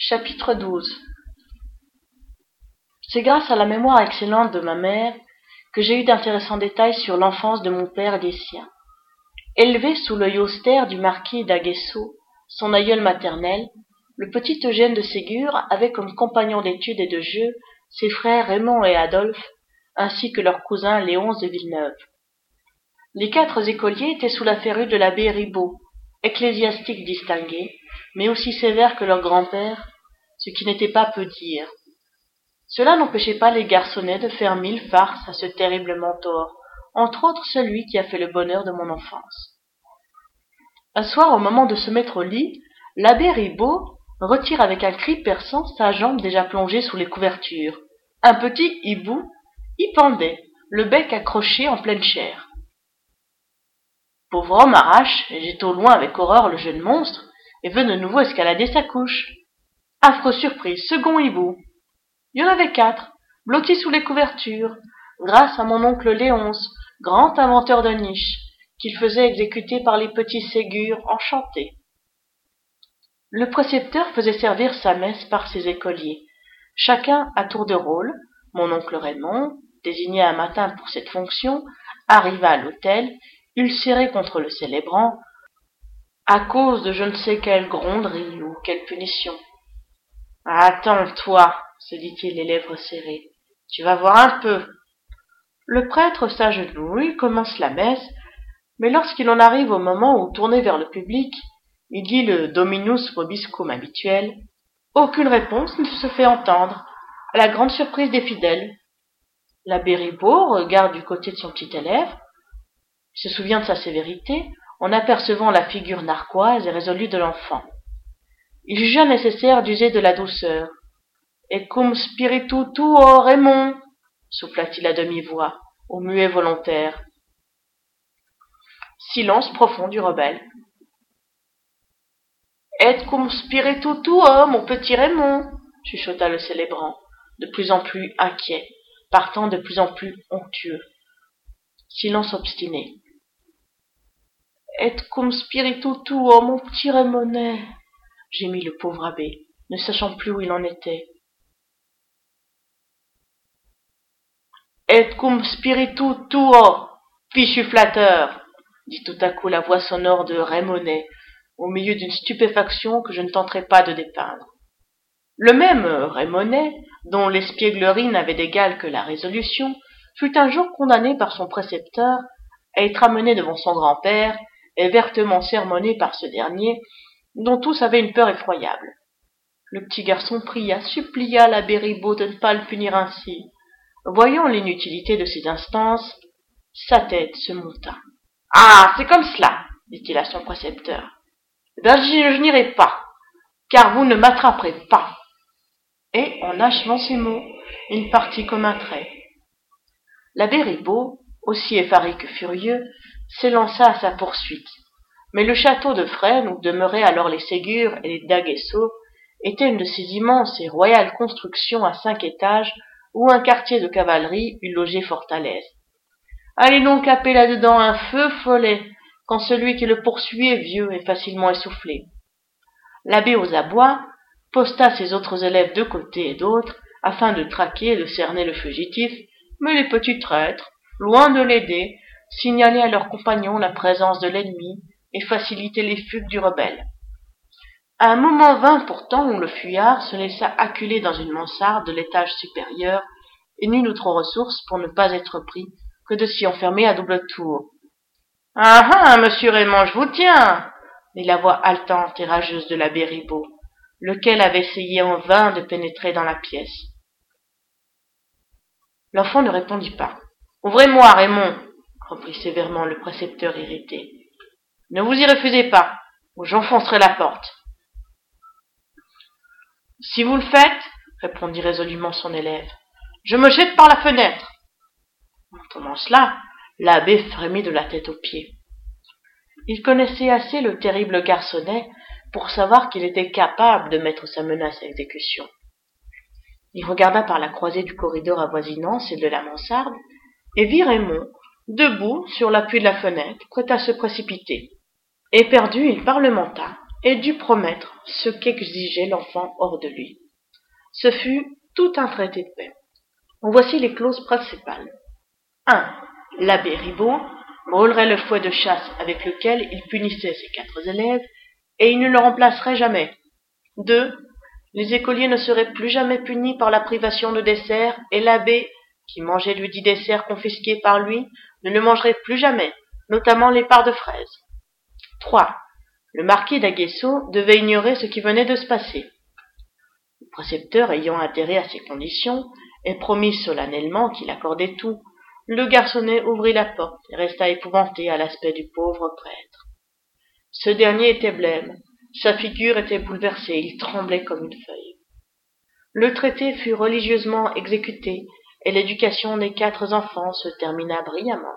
Chapitre 12. C'est grâce à la mémoire excellente de ma mère que j'ai eu d'intéressants détails sur l'enfance de mon père et des siens. Élevé sous l'œil austère du marquis d'Aguesseau, son aïeul maternel, le petit Eugène de Ségur avait comme compagnons d'études et de jeu ses frères Raymond et Adolphe, ainsi que leur cousin Léonce de Villeneuve. Les 4 écoliers étaient sous la férule de l'abbé Ribaud, ecclésiastique distingué, mais aussi sévère que leur grand-père, ce qui n'était pas peu dire. Cela n'empêchait pas les garçonnets de faire 1000 farces à ce terrible mentor, entre autres celui qui a fait le bonheur de mon enfance. Un soir, au moment de se mettre au lit, l'abbé Ribaud retire avec un cri perçant sa jambe déjà plongée sous les couvertures. Un petit hibou y pendait, le bec accroché en pleine chair. Pauvre homme arrache et jette au loin avec horreur le jeune monstre et veut de nouveau escalader sa couche. Affreuse surprise, second hibou. Il y en avait 4, blottis sous les couvertures, grâce à mon oncle Léonce, grand inventeur de niches, qu'il faisait exécuter par les petits Ségur enchantés. Le précepteur faisait servir sa messe par ses écoliers, chacun à tour de rôle. Mon oncle Raymond, désigné un matin pour cette fonction, arriva à l'autel, ulcéré contre le célébrant, à cause de je ne sais quelle gronderie ou quelle punition. « Attends, toi, se dit-il les lèvres serrées, tu vas voir un peu. » Le prêtre s'agenouille, commence la messe, mais lorsqu'il en arrive au moment où, tourné vers le public, il dit le Dominus vobiscum habituel, aucune réponse ne se fait entendre, à la grande surprise des fidèles. L'abbé Ribaud regarde du côté de son petit élève, se souvient de sa sévérité, en apercevant la figure narquoise et résolue de l'enfant. Il jugea nécessaire d'user de la douceur. « Et cum spiritu tuo, Raymond » souffla-t-il à demi-voix, au muet volontaire. Silence profond du rebelle. « Et cum spiritu tuo, mon petit Raymond » chuchota le célébrant, de plus en plus inquiet, partant de plus en plus onctueux. Silence obstiné. « Et cum spiritu tuo, mon petit Raymonnet » gémit le pauvre abbé, ne sachant plus où il en était. « Et cum spiritu tuo, fichu flatteur » dit tout à coup la voix sonore de Raymonnet, au milieu d'une stupéfaction que je ne tenterai pas de dépeindre. Le même Raymonnet, dont l'espièglerie n'avait d'égal que la résolution, fut un jour condamné par son précepteur à être amené devant son grand-père et vertement sermonné par ce dernier, dont tous avaient une peur effroyable. Le petit garçon pria, supplia l'abbé Ribaud de ne pas le punir ainsi. Voyant l'inutilité de ces instances, sa tête se monta. « Ah, c'est comme cela, dit-il à son précepteur. Ben, je n'irai pas, car vous ne m'attraperez pas. » Et, en achevant ces mots, il partit comme un trait. L'abbé Ribaud, aussi effaré que furieux, s'élança à sa poursuite. Mais le château de Fresnes, où demeuraient alors les Ségur et les d'Aguesseau, était une de ces immenses et royales constructions à 5 étages où un quartier de cavalerie eût logé fort à l'aise. Allez donc taper là-dedans un feu follet, quand celui qui le poursuit est vieux et facilement essoufflé. L'abbé aux abois posta ses autres élèves de côté et d'autre, afin de traquer et de cerner le fugitif, mais les petits traîtres, loin de l'aider, signalaient à leurs compagnons la présence de l'ennemi et facilitaient les fugues du rebelle. À un moment vint pourtant où le fuyard se laissa acculer dans une mansarde de l'étage supérieur et n'eut d'autre ressource pour ne pas être pris que de s'y enfermer à double tour. « Ah ah, monsieur Raymond, je vous tiens » dit la voix haletante et rageuse de l'abbé Ribaud, lequel avait essayé en vain de pénétrer dans la pièce. L'enfant ne répondit pas. « Ouvrez-moi, Raymond » reprit sévèrement le précepteur irrité. « Ne vous y refusez pas, ou j'enfoncerai la porte. » « Si vous le faites, répondit résolument son élève, je me jette par la fenêtre. » En entendant cela, l'abbé frémit de la tête aux pieds. Il connaissait assez le terrible garçonnet pour savoir qu'il était capable de mettre sa menace à exécution. Il regarda par la croisée du corridor avoisinant celle de la mansarde et vit Raymond, debout sur l'appui de la fenêtre, prêt à se précipiter. Éperdu, il parlementa, et dut promettre ce qu'exigeait l'enfant hors de lui. Ce fut tout un traité de paix. En voici les clauses principales. 1. L'abbé Ribaud brûlerait le fouet de chasse avec lequel il punissait ses 4 élèves, et il ne le remplacerait jamais. 2. Les écoliers ne seraient plus jamais punis par la privation de dessert, et l'abbé, qui mangeait le 10 desserts confisqués par lui, ne le mangerait plus jamais, notamment les parts de fraises. 3. Le marquis d'Aguesseau devait ignorer ce qui venait de se passer. Le précepteur ayant adhéré à ces conditions et promis solennellement qu'il accordait tout, le garçonnet ouvrit la porte et resta épouvanté à l'aspect du pauvre prêtre. Ce dernier était blême, sa figure était bouleversée, il tremblait comme une feuille. Le traité fut religieusement exécuté et l'éducation des 4 enfants se termina brillamment.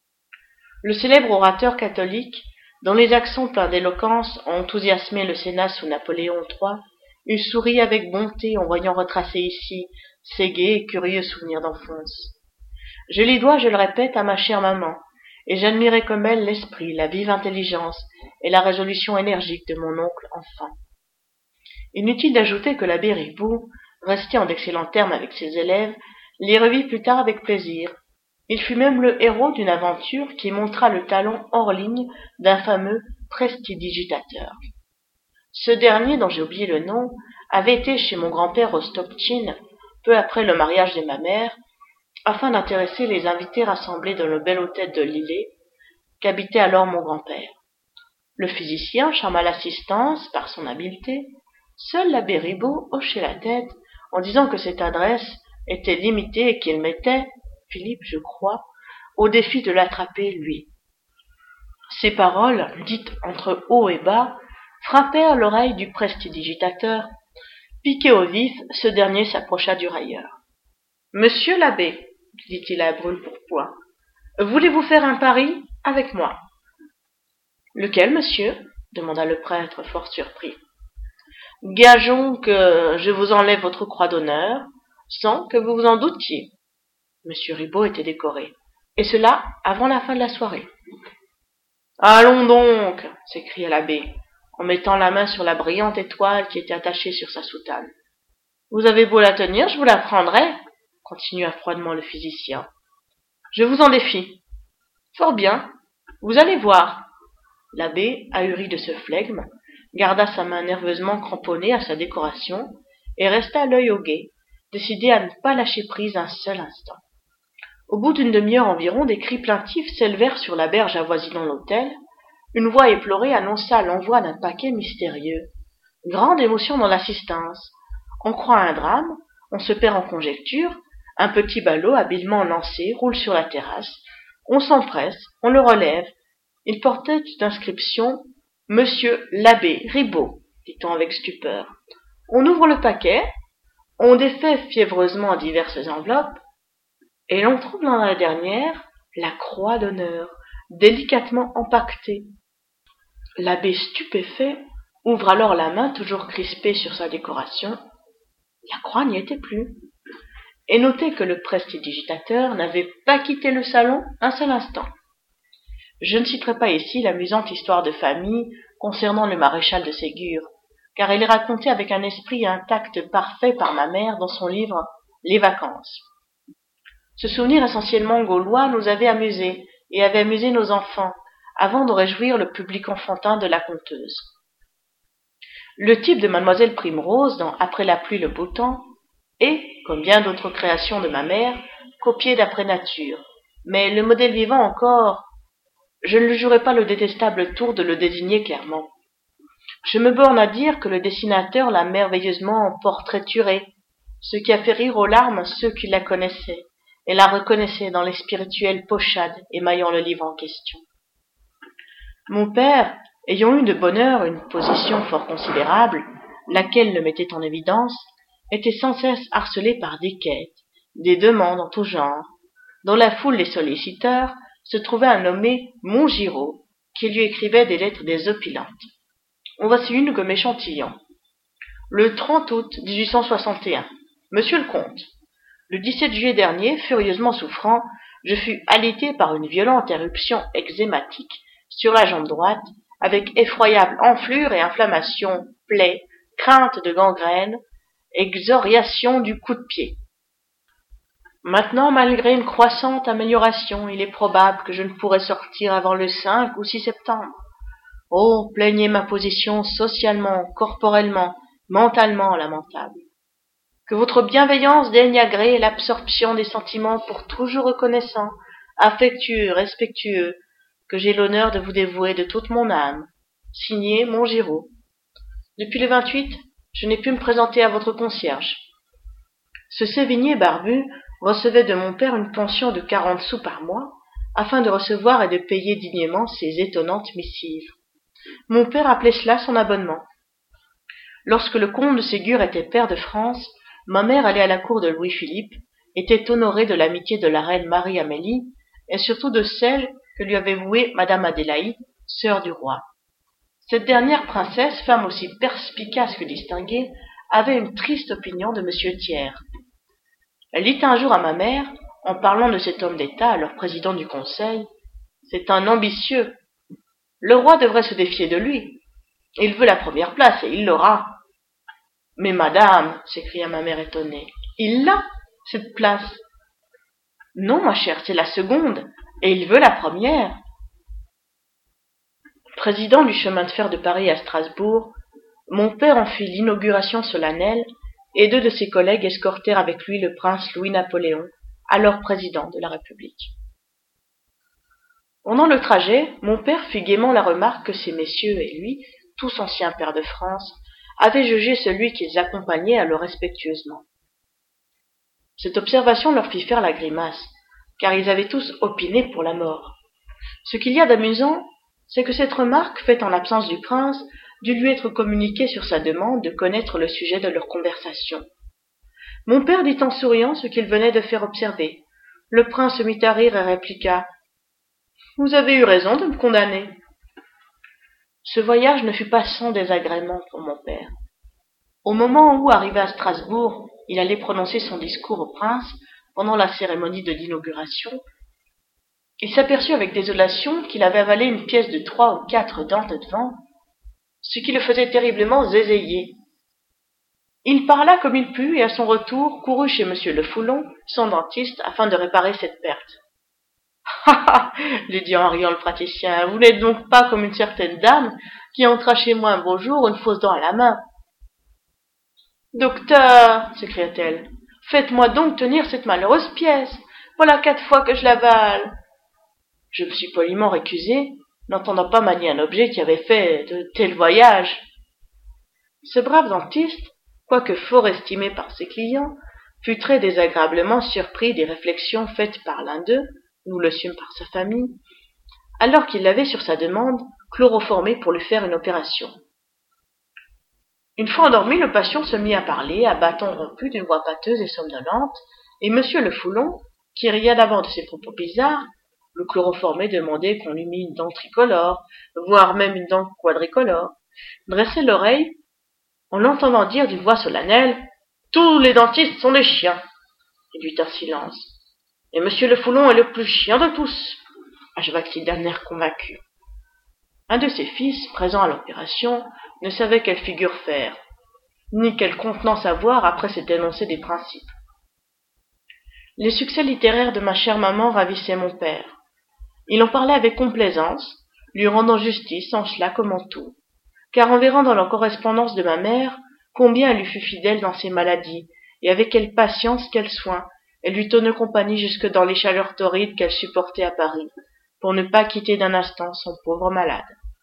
Le célèbre orateur catholique, dont les accents pleins d'éloquence ont enthousiasmé le Sénat sous Napoléon III, eût souri avec bonté en voyant retracer ici ses gais et curieux souvenirs d'enfance. Je les dois, je le répète, à ma chère maman, et j'admirais comme elle l'esprit, la vive intelligence et la résolution énergique de mon oncle enfant. Inutile d'ajouter que l'abbé Ribaud, resté en d'excellents termes avec ses élèves, les revit plus tard avec plaisir. Il fut même le héros d'une aventure qui montra le talent hors ligne d'un fameux prestidigitateur. Ce dernier, dont j'ai oublié le nom, avait été chez mon grand-père Rostopchine, peu après le mariage de ma mère, afin d'intéresser les invités rassemblés dans le bel hôtel de Lillers, qu'habitait alors mon grand-père. Le physicien charma l'assistance par son habileté. Seul l'abbé Ribaud hochait la tête en disant que cette adresse était limitée et qu'il mettait, Philippe, je crois, au défi de l'attraper, lui. Ces paroles, dites entre haut et bas, frappèrent l'oreille du prestidigitateur. Piqué au vif, ce dernier s'approcha du railleur. « Monsieur l'abbé, dit-il à brûle-pourpoint, voulez-vous faire un pari avec moi ?»« Lequel, monsieur ?» demanda le prêtre, fort surpris. « Gageons que je vous enlève votre croix d'honneur, sans que vous vous en doutiez. » Monsieur Ribaud était décoré, et cela avant la fin de la soirée. « Allons donc !» s'écria l'abbé, en mettant la main sur la brillante étoile qui était attachée sur sa soutane. « Vous avez beau la tenir, je vous la prendrai, » continua froidement le physicien. « Je vous en défie. »« Fort bien, vous allez voir. » L'abbé, ahuri de ce flegme, garda sa main nerveusement cramponnée à sa décoration et resta l'œil au guet, décidé à ne pas lâcher prise un seul instant. Au bout d'une demi-heure environ, des cris plaintifs s'élevèrent sur la berge avoisinant l'hôtel. Une voix éplorée annonça l'envoi d'un paquet mystérieux. Grande émotion dans l'assistance. On croit à un drame, on se perd en conjectures, un petit ballot habilement lancé roule sur la terrasse, on s'empresse, on le relève. Il portait une inscription « Monsieur l'abbé Ribaud », dit-on avec stupeur. On ouvre le paquet, on défait fiévreusement diverses enveloppes, et l'on trouve dans la dernière la croix d'honneur, délicatement empaquetée. L'abbé stupéfait ouvre alors la main toujours crispée sur sa décoration. La croix n'y était plus. Et notez que le prestidigitateur n'avait pas quitté le salon un seul instant. Je ne citerai pas ici l'amusante histoire de famille concernant le maréchal de Ségur, car elle est racontée avec un esprit et un tact parfait par ma mère dans son livre « Les vacances ». Ce souvenir essentiellement gaulois nous avait amusés et avait amusé nos enfants, avant de réjouir le public enfantin de la conteuse. Le type de mademoiselle Primrose dans Après la pluie le beau temps est, comme bien d'autres créations de ma mère, copié d'après nature, mais le modèle vivant encore, je ne jurerai pas le détestable tour de le désigner clairement. Je me borne à dire que le dessinateur l'a merveilleusement portraituré, ce qui a fait rire aux larmes ceux qui la connaissaient et la reconnaissaient dans les spirituelles pochades émaillant le livre en question. Mon père, ayant eu de bonne heure une position fort considérable, laquelle le mettait en évidence, était sans cesse harcelé par des quêtes, des demandes en tout genre. Dans la foule des solliciteurs se trouvait un nommé Montgiraud, qui lui écrivait des lettres désopilantes. En voici une comme échantillon. Le 30 août 1861. Monsieur le comte, le 17 juillet dernier, furieusement souffrant, je fus alité par une violente éruption eczématique sur la jambe droite avec effroyable enflure et inflammation, plaie, crainte de gangrène, exoriation du coup de pied. Maintenant, malgré une croissante amélioration, il est probable que je ne pourrai sortir avant le 5 ou 6 septembre. Oh, plaignez ma position socialement, corporellement, mentalement lamentable. Que votre bienveillance daigne agréer l'absorption des sentiments pour toujours reconnaissants, affectueux, respectueux, que j'ai l'honneur de vous dévouer de toute mon âme. Signé Montgiraud. Depuis le 28, je n'ai pu me présenter à votre concierge. Ce Sévigné barbu recevait de mon père une pension de 40 sous par mois, afin de recevoir et de payer dignement ces étonnantes missives. Mon père appelait cela son abonnement. Lorsque le comte de Ségur était pair de France, ma mère allait à la cour de Louis-Philippe, était honorée de l'amitié de la reine Marie-Amélie, et surtout de celle que lui avait vouée madame Adélaïde, sœur du roi. Cette dernière princesse, femme aussi perspicace que distinguée, avait une triste opinion de monsieur Thiers. Elle dit un jour à ma mère, en parlant de cet homme d'État, alors président du Conseil, « C'est un ambitieux. Le roi devrait se défier de lui. Il veut la première place et il l'aura. » « Mais madame, s'écria ma mère étonnée, il l'a, cette place. » « Non, ma chère, c'est la seconde, et il veut la première. » Président du chemin de fer de Paris à Strasbourg, mon père en fit l'inauguration solennelle, et 2 de ses collègues escortèrent avec lui le prince Louis-Napoléon, alors président de la République. Pendant le trajet, mon père fit gaiement la remarque que ces messieurs et lui, tous anciens pairs de France, avaient jugé celui qu'ils accompagnaient alors respectueusement. Cette observation leur fit faire la grimace, car ils avaient tous opiné pour la mort. Ce qu'il y a d'amusant, c'est que cette remarque, faite en l'absence du prince, dut lui être communiquée sur sa demande de connaître le sujet de leur conversation. Mon père dit en souriant ce qu'il venait de faire observer. Le prince se mit à rire et répliqua « Vous avez eu raison de me condamner. » Ce voyage ne fut pas sans désagrément pour mon père. Au moment où, arrivé à Strasbourg, il allait prononcer son discours au prince, pendant la cérémonie de l'inauguration, il s'aperçut avec désolation qu'il avait avalé une pièce de 3 ou 4 dents de devant, ce qui le faisait terriblement zézayer. Il parla comme il put et à son retour courut chez monsieur Le Foulon, son dentiste, afin de réparer cette perte. « Ha ha !» lui dit en riant le praticien, « vous n'êtes donc pas comme une certaine dame qui entra chez moi un beau jour, une fausse dent à la main. »« Docteur !» s'écria-t-elle, « faites-moi donc tenir cette malheureuse pièce. Voilà 4 fois que je l'avale. » Je me suis poliment récusé, n'entendant pas manier un objet qui avait fait de tels voyages. Ce brave dentiste, quoique fort estimé par ses clients, fut très désagréablement surpris des réflexions faites par l'un d'eux, nous le sûmes par sa famille, alors qu'il l'avait sur sa demande chloroformé pour lui faire une opération. Une fois endormi, le patient se mit à parler, à bâton rompu, d'une voix pâteuse et somnolente, et monsieur Le Foulon, qui ria d'abord de ses propos bizarres, le chloroformé demandait qu'on lui mît une dent tricolore, voire même une dent quadricolore, dressait l'oreille, en l'entendant dire d'une voix solennelle « Tous les dentistes sont des chiens !» Il y eut un silence. « Et monsieur Le Foulon est le plus chien de tous !» acheva-t-il d'un air convaincu. Un de ses fils, présent à l'opération, ne savait quelle figure faire, ni quelle contenance avoir après s'être énoncé des principes. Les succès littéraires de ma chère maman ravissaient mon père. Il en parlait avec complaisance, lui rendant justice en cela comme en tout, car en verrant dans la correspondance de ma mère combien elle lui fut fidèle dans ses maladies, et avec quelle patience, quel soin, elle lui tenait compagnie jusque dans les chaleurs torrides qu'elle supportait à Paris, pour ne pas quitter d'un instant son pauvre malade.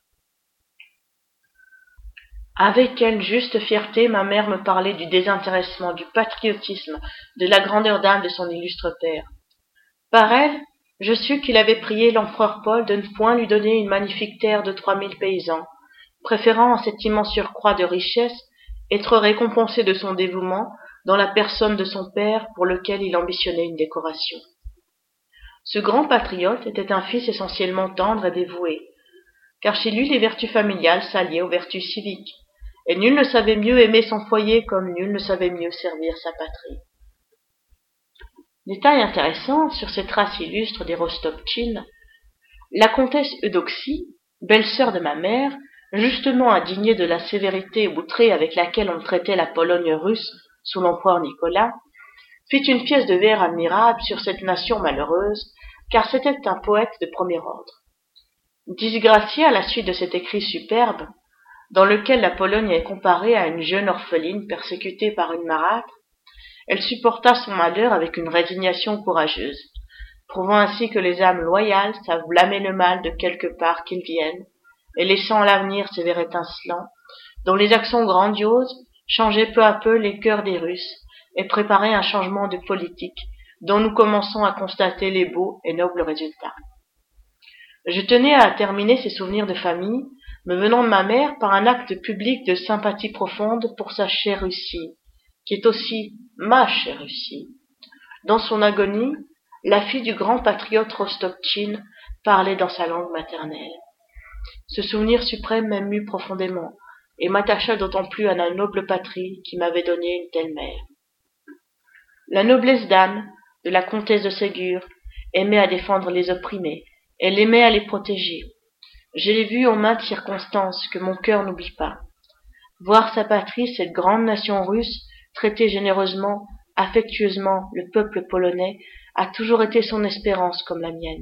Avec quelle juste fierté ma mère me parlait du désintéressement, du patriotisme, de la grandeur d'âme de son illustre père. Par elle, je sus qu'il avait prié l'empereur Paul de ne point lui donner une magnifique terre de 3000 paysans, préférant en cet immense surcroît de richesse être récompensé de son dévouement dans la personne de son père pour lequel il ambitionnait une décoration. Ce grand patriote était un fils essentiellement tendre et dévoué, car chez lui les vertus familiales s'alliaient aux vertus civiques, et nul ne savait mieux aimer son foyer comme nul ne savait mieux servir sa patrie. Détail intéressant sur cette race illustre des Rostopchine, la comtesse Eudoxie, belle-sœur de ma mère, justement indignée de la sévérité outrée avec laquelle on traitait la Pologne russe sous l'empereur Nicolas, fit une pièce de vers admirable sur cette nation malheureuse, car c'était un poète de premier ordre. Disgraciée à la suite de cet écrit superbe, dans lequel la Pologne est comparée à une jeune orpheline persécutée par une marâtre, elle supporta son malheur avec une résignation courageuse, prouvant ainsi que les âmes loyales savent blâmer le mal de quelque part qu'il vienne, et laissant à l'avenir ses vers étincelants, dont les accents grandioses changeaient peu à peu les cœurs des Russes, et préparaient un changement de politique, dont nous commençons à constater les beaux et nobles résultats. Je tenais à terminer ces souvenirs de famille, me venant de ma mère par un acte public de sympathie profonde pour sa chère Russie, qui est aussi ma chère Russie. Dans son agonie, la fille du grand patriote Rostopchine parlait dans sa langue maternelle. Ce souvenir suprême m'émut profondément, et m'attacha d'autant plus à la noble patrie qui m'avait donné une telle mère. La noblesse d'âme de la comtesse de Ségur aimait à défendre les opprimés, elle aimait à les protéger. Je l'ai vue en maintes circonstances que mon cœur n'oublie pas. Voir sa patrie, cette grande nation russe, traiter généreusement, affectueusement le peuple polonais, a toujours été son espérance comme la mienne.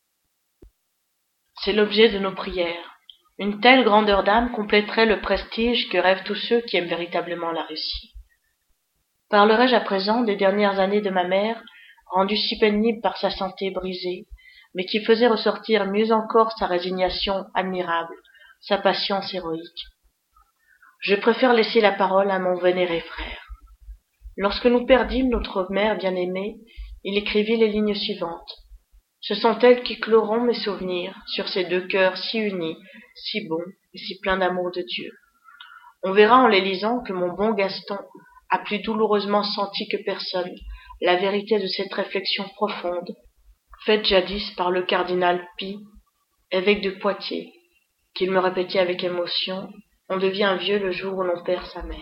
C'est l'objet de nos prières. Une telle grandeur d'âme compléterait le prestige que rêvent tous ceux qui aiment véritablement la Russie. Parlerai-je à présent des dernières années de ma mère, rendue si pénible par sa santé brisée, mais qui faisait ressortir mieux encore sa résignation admirable, sa patience héroïque. Je préfère laisser la parole à mon vénéré frère. Lorsque nous perdîmes notre mère bien-aimée, il écrivit les lignes suivantes. Ce sont elles qui cloront mes souvenirs sur ces deux cœurs si unis, si bons et si pleins d'amour de Dieu. On verra en les lisant que mon bon Gaston a plus douloureusement senti que personne la vérité de cette réflexion profonde, faite jadis par le cardinal Pie, évêque de Poitiers, qu'il me répétait avec émotion, on devient vieux le jour où l'on perd sa mère.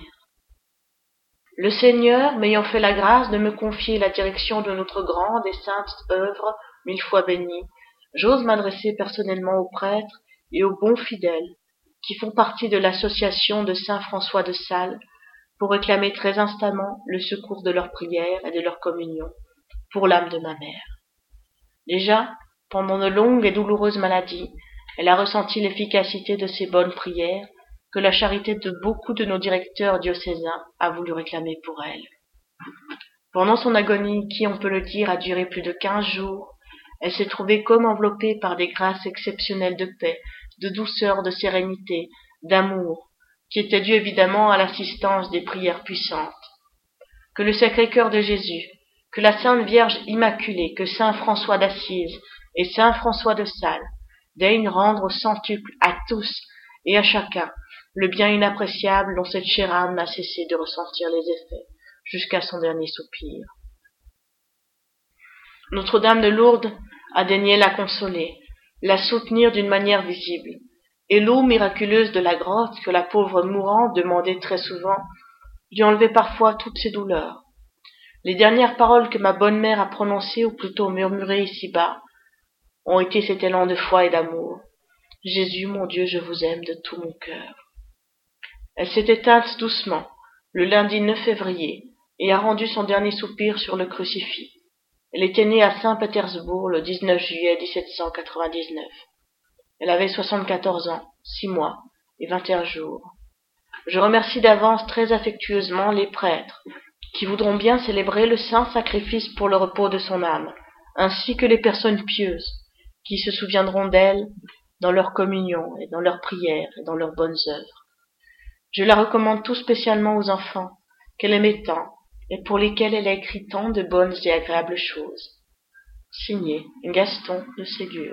Le Seigneur m'ayant fait la grâce de me confier la direction de notre grande et sainte œuvre, mille fois bénie, j'ose m'adresser personnellement aux prêtres et aux bons fidèles qui font partie de l'association de saint François de Sales pour réclamer très instamment le secours de leurs prières et de leur communion pour l'âme de ma mère. Déjà, pendant de longues et douloureuses maladies, elle a ressenti l'efficacité de ces bonnes prières que la charité de beaucoup de nos directeurs diocésains a voulu réclamer pour elle. Pendant son agonie, qui, on peut le dire, a duré plus de 15 jours, elle s'est trouvée comme enveloppée par des grâces exceptionnelles de paix, de douceur, de sérénité, d'amour, qui étaient dues évidemment à l'assistance des prières puissantes. Que le Sacré-Cœur de Jésus, que la Sainte Vierge Immaculée, que saint François d'Assise et saint François de Sales daignent rendre au centuple à tous et à chacun le bien inappréciable dont cette chère âme n'a cessé de ressentir les effets jusqu'à son dernier soupir. Notre-Dame de Lourdes a daigné la consoler, la soutenir d'une manière visible, et l'eau miraculeuse de la grotte que la pauvre mourante demandait très souvent lui enlevait parfois toutes ses douleurs. Les dernières paroles que ma bonne mère a prononcées, ou plutôt murmurées ici-bas, ont été cet élan de foi et d'amour. Jésus, mon Dieu, je vous aime de tout mon cœur. Elle s'est éteinte doucement, le lundi 9 février, et a rendu son dernier soupir sur le crucifix. Elle était née à Saint-Pétersbourg le 19 juillet 1799. Elle avait 74 ans, 6 mois et 21 jours. Je remercie d'avance très affectueusement les prêtres qui voudront bien célébrer le saint sacrifice pour le repos de son âme, ainsi que les personnes pieuses qui se souviendront d'elle dans leur communion et dans leurs prières et dans leurs bonnes œuvres. Je la recommande tout spécialement aux enfants qu'elle aimait tant et pour lesquels elle a écrit tant de bonnes et agréables choses. Signé Gaston de Ségur.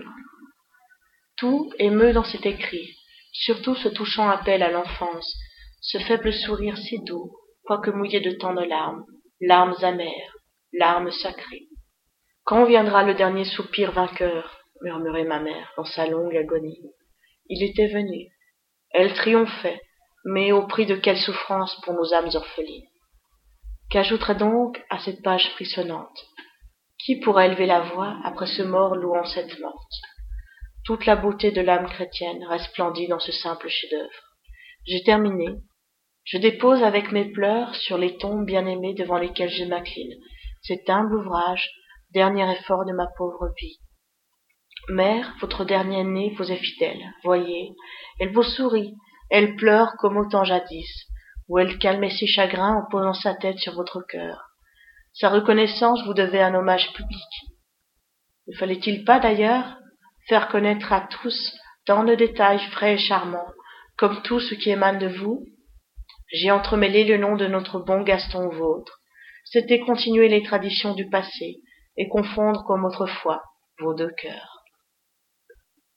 Tout émeut dans cet écrit, surtout ce touchant appel à l'enfance, ce faible sourire si doux, quoique mouillé de tant de larmes, larmes amères, larmes sacrées. Quand viendra le dernier soupir vainqueur, murmurait ma mère dans sa longue agonie. Il était venu. Elle triomphait, mais au prix de quelle souffrance pour nos âmes orphelines. Qu'ajouterait donc à cette page frissonnante? Qui pourra élever la voix après ce mort louant cette morte? Toute la beauté de l'âme chrétienne resplendit dans ce simple chef-d'œuvre. J'ai terminé. Je dépose avec mes pleurs sur les tombes bien-aimées devant lesquelles je m'incline cet humble ouvrage, dernier effort de ma pauvre vie. Mère, votre dernière-née vous est fidèle, voyez, elle vous sourit, elle pleure comme au temps jadis, où elle calmait ses chagrins en posant sa tête sur votre cœur. Sa reconnaissance vous devait un hommage public. Ne fallait-il pas, d'ailleurs, faire connaître à tous, dans le détail frais et charmant, comme tout ce qui émane de vous? J'ai entremêlé le nom de notre bon Gaston au vôtre. C'était continuer les traditions du passé et confondre comme autrefois vos deux cœurs.